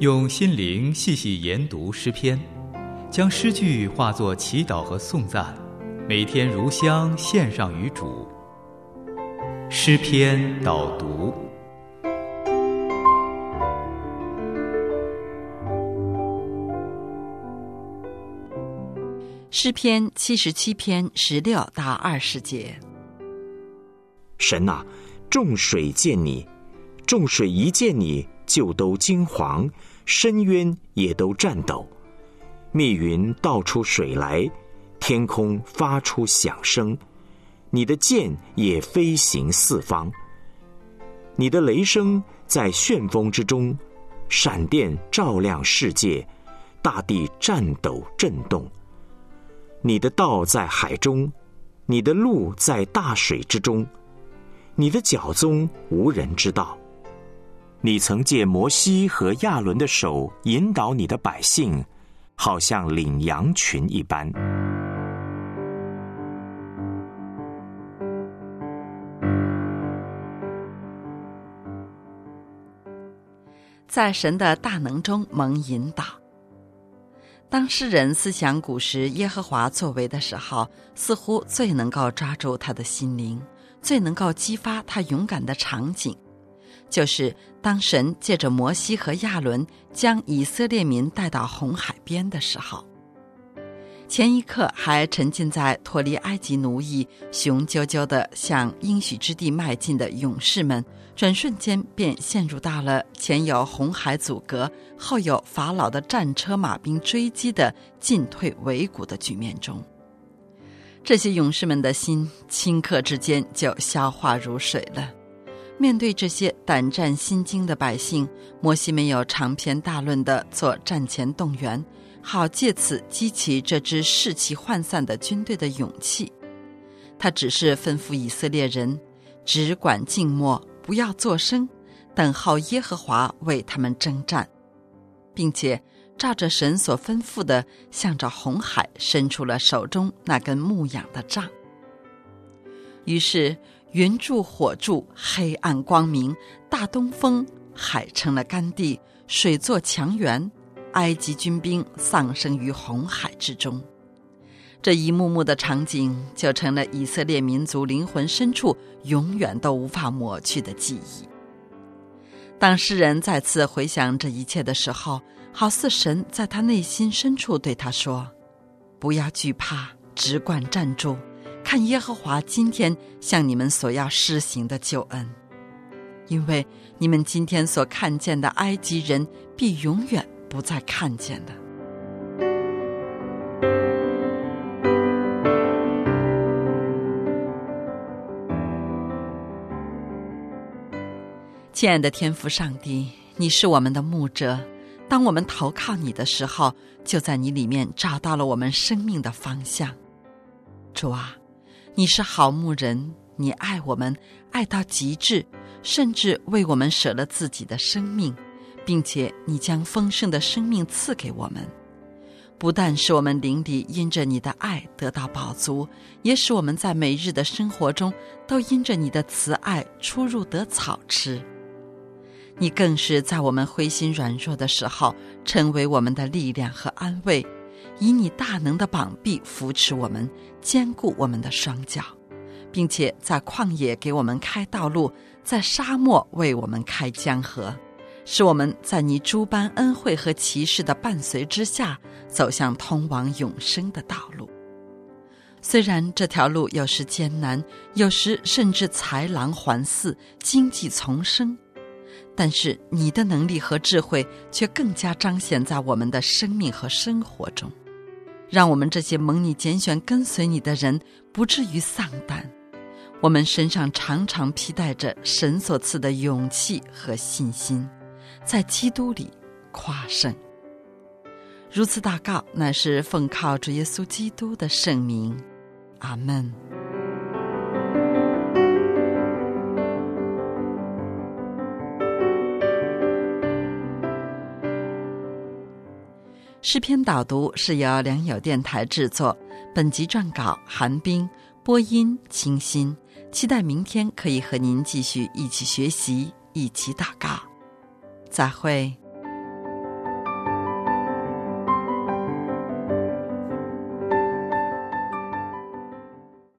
用心灵细细研读诗篇，将诗句化作祈祷和颂赞，每天如香献上于主。诗篇导读。 诗篇77篇16到20节。 神啊，众水见你，众水一见你，就都惊惶，深渊也都颤抖。密云倒出水来，天空发出响声，你的箭也飞行四方。你的雷声在旋风之中，闪电照亮世界，大地颤抖震动。你的道在海中，你的路在大水之中，你的脚踪无人知道。你曾借摩西和亚伦的手引导你的百姓，好像领羊群一般。 在神的大能中蒙引导。当诗人思想古时耶和华作为的时候，似乎最能够抓住他的心灵，最能够激发他勇敢的场景，就是当神借着摩西和亚伦将以色列民带到红海边的时候。前一刻还沉浸在脱离埃及奴役、雄赳赳地向应许之地迈进的勇士们，转瞬间便陷入到了前有红海阻隔，后有法老的战车马兵追击的进退维谷的局面中。这些勇士们的心顷刻之间就消化如水了。面对这些胆战心惊的百姓，摩西没有长篇大论地做战前动员，好借此激起这支士气涣散的军队的勇气。他只是吩咐以色列人只管静默，不要作声，等候耶和华为他们征战，并且照着神所吩咐的，向着红海伸出了手中那根牧养的杖。于是云柱火柱，黑暗光明，大东风，海成了干地，水作墙垣，埃及军兵丧生于红海之中。这一幕幕的场景就成了以色列民族灵魂深处永远都无法抹去的记忆。当诗人再次回想这一切的时候，好似神在他内心深处对他说：不要惧怕，只管站住，看耶和华今天向你们所要施行的救恩。因为你们今天所看见的埃及人，必永远不再看见的。亲爱的天父上帝，你是我们的牧者，当我们投靠你的时候，就在你里面找到了我们生命的方向。主啊，你是好牧人，你爱我们，爱到极致，甚至为我们舍了自己的生命，并且你将丰盛的生命赐给我们。不但使我们灵里因着你的爱得到饱足，也使我们在每日的生活中都因着你的慈爱出入得草吃。你更是在我们灰心软弱的时候，成为我们的力量和安慰，以你大能的膀臂扶持我们，坚固我们的双脚，并且在旷野给我们开道路，在沙漠为我们开江河，使我们在你诸般恩惠和奇事的伴随之下，走向通往永生的道路。虽然这条路有时艰难，有时甚至豺狼环伺，荆棘丛生，但是你的能力和智慧却更加彰显在我们的生命和生活中，让我们这些蒙你拣选跟随你的人不至于丧胆。我们身上常常披戴着神所赐的勇气和信心，在基督里夸胜。如此祷告，乃是奉靠主耶稣基督的圣名，阿们。诗篇导读是由良友电台制作，本集撰稿韩冰，播音清新。期待明天可以和您继续一起学习，一起祷告。再会。